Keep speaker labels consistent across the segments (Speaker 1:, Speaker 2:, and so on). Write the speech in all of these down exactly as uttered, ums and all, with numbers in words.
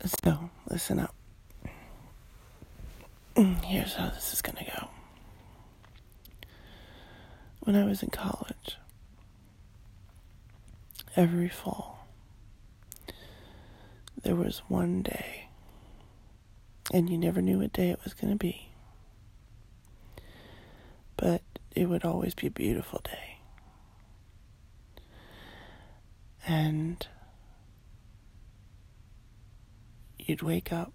Speaker 1: So, listen up. Here's how this is gonna go. When I was in college, every fall, there was one day, and you never knew what day it was gonna be, but it would always be a beautiful day. And you'd wake up,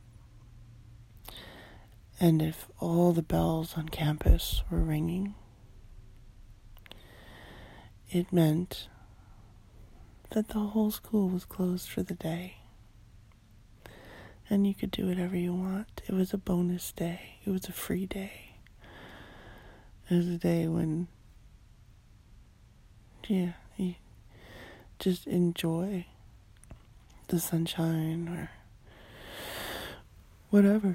Speaker 1: and if all the bells on campus were ringing, it meant that the whole school was closed for the day. And you could do whatever you want. It was a bonus day. It was a free day. It was a day when, yeah, you just enjoy the sunshine or whatever.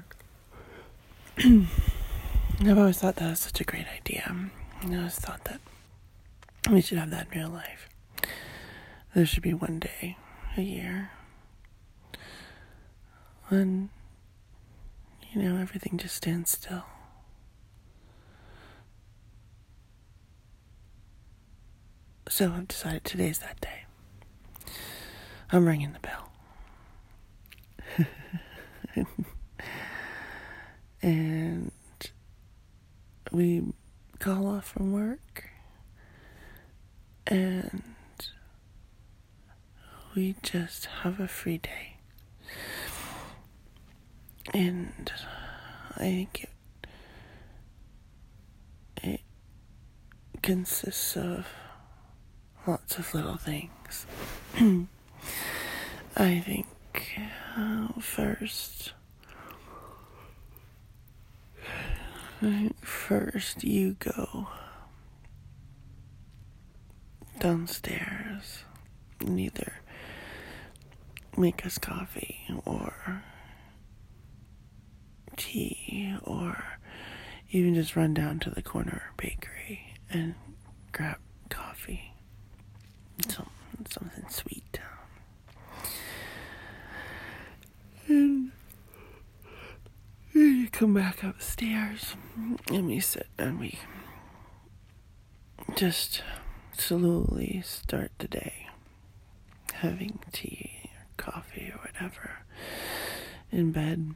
Speaker 1: I've always thought that was such a great idea. I always thought that we should have that in real life. There should be one day a year when, you know, everything just stands still. So I've decided today's that day. I'm ringing the bell. And we call off from work, and we just have a free day. And I think it, it consists of lots of little things. I think uh, first, I think first you go downstairs and either make us coffee or tea, or even just run down to the corner bakery and grab coffee, some, something sweet. And you come back upstairs and we sit and we just slowly start the day, having tea or coffee or whatever in bed.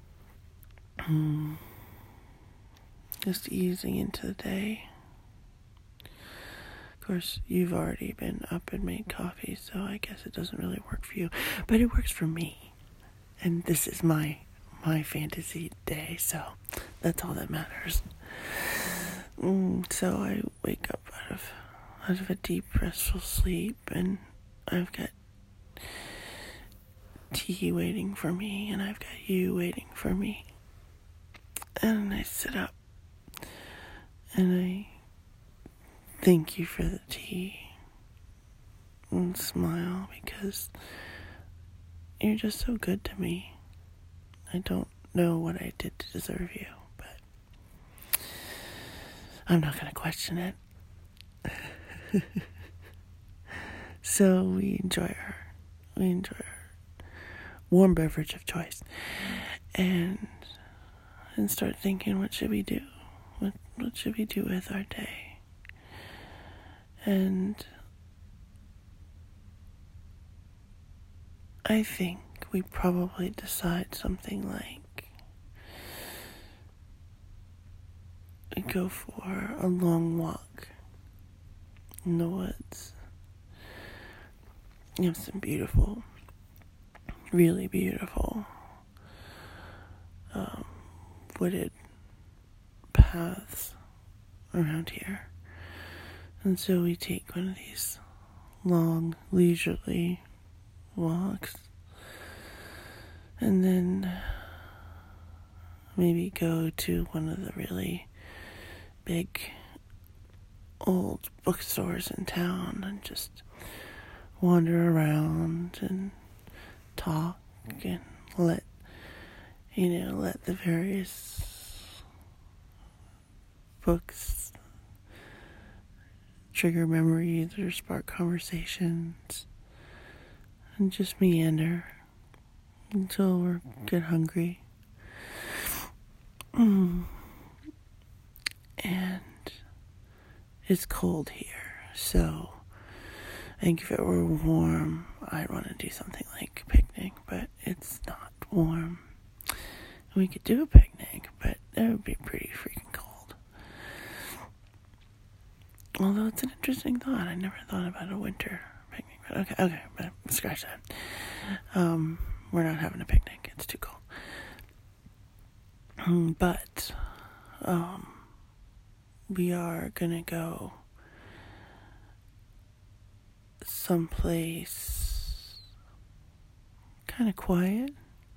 Speaker 1: Just easing into the day. Of course, you've already been up and made coffee, so I guess it doesn't really work for you, but it works for me. And this is my my fantasy day, so that's all that matters. Mm, so I wake up out of out of a deep, restful sleep, and I've got tea waiting for me, and I've got you waiting for me. And I sit up, and I thank you for the tea, and smile, because you're just so good to me. I don't know what I did to deserve you, but I'm not going to question it. So we enjoy our, we enjoy our warm beverage of choice, and and start thinking, what should we do? What what should we do with our day? And I think we probably decide something like we go for a long walk in the woods. You have some beautiful, really beautiful um, wooded paths around here. And so we take one of these long, leisurely walks, and then maybe go to one of the really big old bookstores in town and just wander around and talk and let, you know, let the various books trigger memories or spark conversations, and just meander until we get hungry. Mm. And it's cold here, so I think if it were warm, I'd want to do something like a picnic, but it's not warm. We could do a picnic, but that would be pretty freaking cold. Although it's an interesting thought. I never thought about a winter picnic. But okay, okay, but scratch that. Um, we're not having a picnic. It's too cold. But, um, we are gonna go someplace kind of quiet.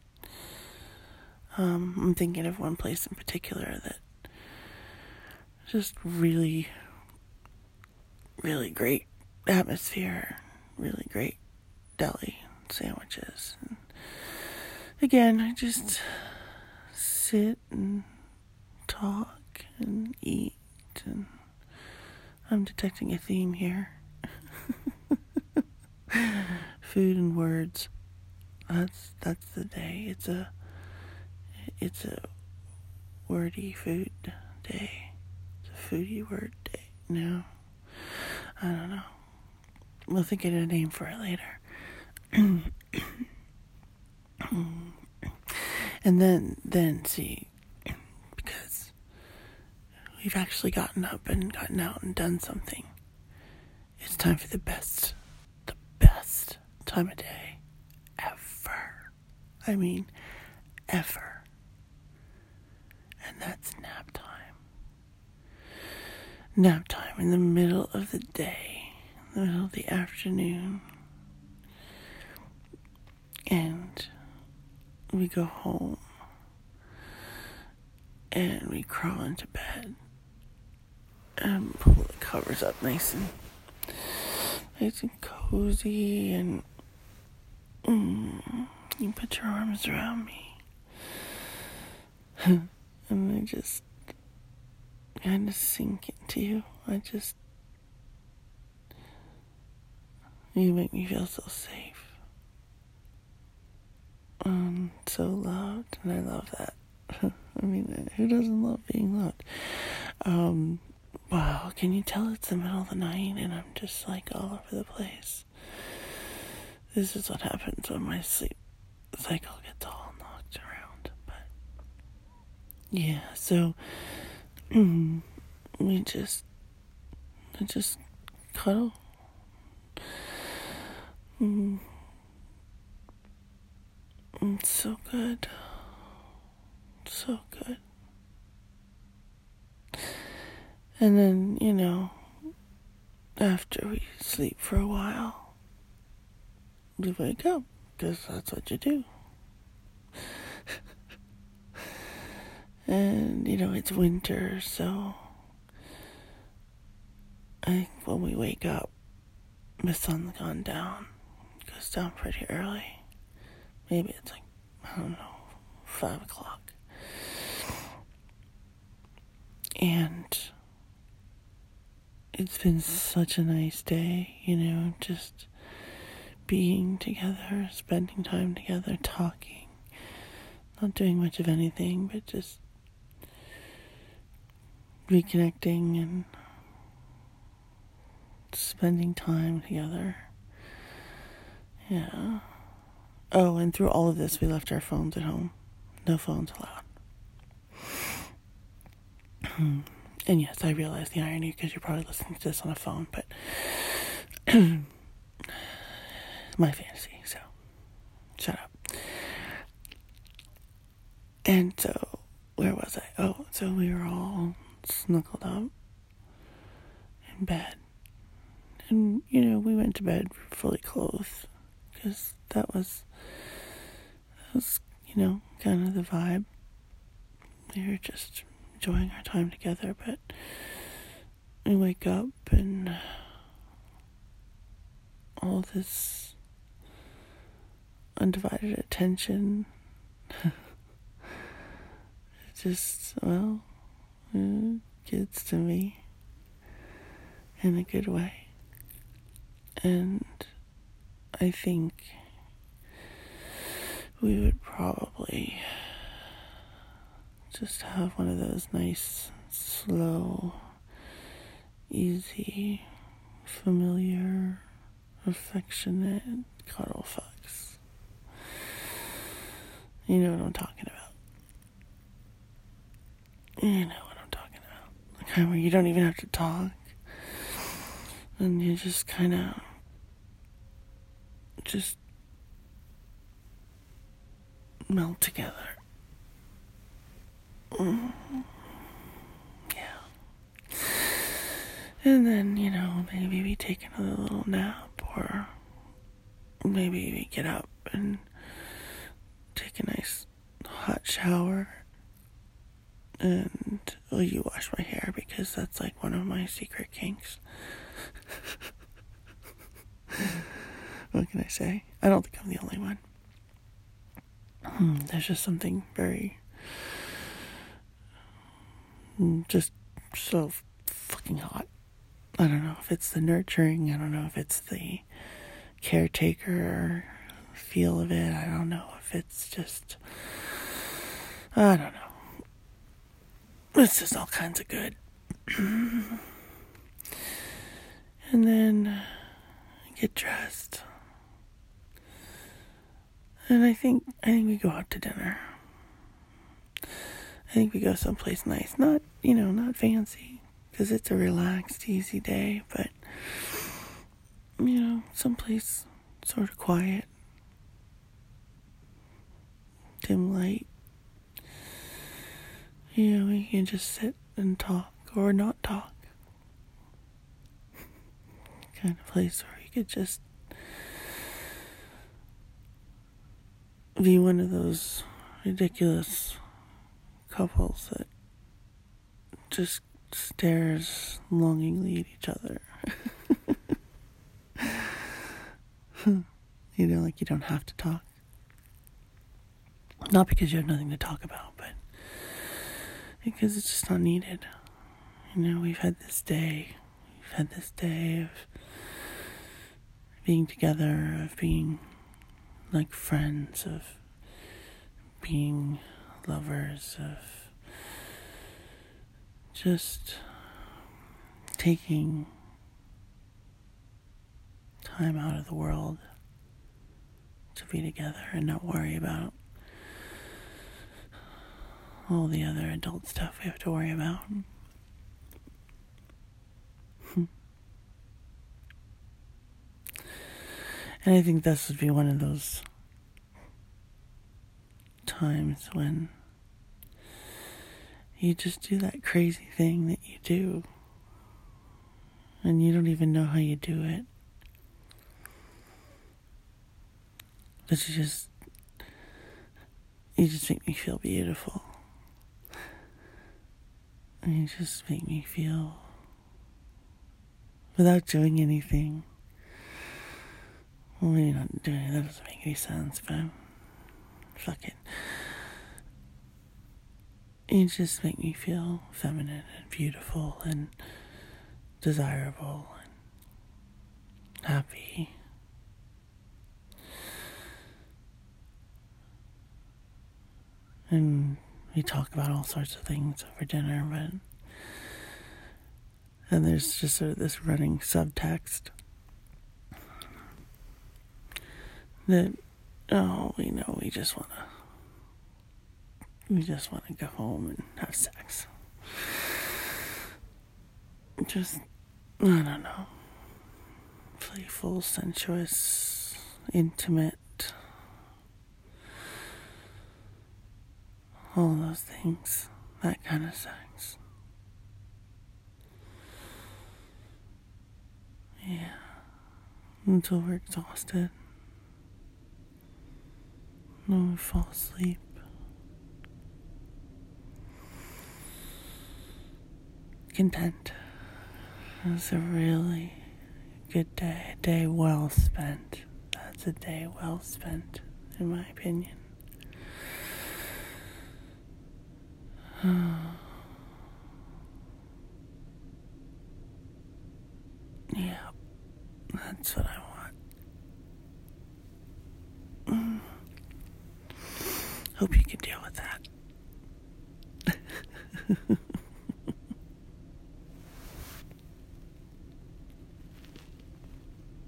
Speaker 1: Um, I'm thinking of one place in particular that just really, really great atmosphere, really great deli sandwiches. And again, I just sit and talk and eat, and I'm detecting a theme here. Food and words. That's that's the day. It's a it's a wordy food day. It's a foodie word day. No, I don't know. We'll think of a name for it later. And then, then see, because we've actually gotten up and gotten out and done something. It's time for the best, the best time of day ever. I mean, ever. And that's nap time. Nap time in the middle of the day, in the middle of the afternoon. And we go home and we crawl into bed and pull the covers up nice and nice and cozy, and mm, you put your arms around me and I just kind of sink into you. I just you make me feel so safe. Um, so loved, and I love that. I mean, who doesn't love being loved? Um, wow, can you tell it's the middle of the night and I'm just like all over the place? This is what happens when my sleep cycle gets all knocked around. But yeah, so mm, we just, we just cuddle. Mm. It's so good. So good. And then, you know, after we sleep for a while, we wake up, because that's what you do. And, you know, it's winter, so I think when we wake up, the sun's gone down. It goes down pretty early. Maybe it's like, I don't know, five o'clock. And it's been such a nice day, you know, just being together, spending time together, talking, not doing much of anything, but just reconnecting and spending time together. Yeah. Oh, and through all of this, we left our phones at home. No phones allowed. And yes, I realize the irony, because you're probably listening to this on a phone, but my fantasy, so shut up. And so, where was I? Oh, so we were all snuggled up in bed. And, you know, we went to bed fully clothed, because that was, that was, you know, kind of the vibe. We were just enjoying our time together, but we wake up and all this undivided attention, it just, well, it gets to me in a good way. And I think we would probably just have one of those nice, slow, easy, familiar, affectionate cuddle fucks. You know what I'm talking about. You know what I'm talking about. The kind where you don't even have to talk. And you just kind of just melt together. Mm. Yeah. And then, you know, maybe we take another little nap, or maybe we get up and take a nice hot shower. And, well, you wash my hair because that's like one of my secret kinks. What can I say? I don't think I'm the only one. Hmm, there's just something very, just so fucking hot. I don't know if it's the nurturing. I don't know if it's the caretaker feel of it. I don't know if it's just, I don't know. It's just all kinds of good. And then get dressed. And I think, I think we go out to dinner. I think we go someplace nice. Not, you know, not fancy, because it's a relaxed, easy day, but, you know, someplace sort of quiet. Dim light. You know, we can just sit and talk, or not talk. Kind of place where we could just be one of those ridiculous couples that just stares longingly at each other. You know, like you don't have to talk. Not because you have nothing to talk about, but because it's just not needed. You know, we've had this day, we've had this day of being together, of being like friends, of being lovers, of just taking time out of the world to be together and not worry about all the other adult stuff we have to worry about. And I think this would be one of those times when you just do that crazy thing that you do, and you don't even know how you do it. But you just, you just make me feel beautiful. And you just make me feel, without doing anything. Well, maybe not doing it, that doesn't make any sense, but fuck it. You just make me feel feminine and beautiful and desirable and happy. And we talk about all sorts of things over dinner, but and there's just sort of this running subtext that, oh, we know we just want to, we just want to go home and have sex. Just, I don't know, playful, sensuous, intimate, all those things, that kind of sex. Yeah, until we're exhausted. Then we fall asleep. Content. It was a really good day. A day well spent. That's a day well spent, in my opinion. Yeah, that's what I want. Hope you can deal with that.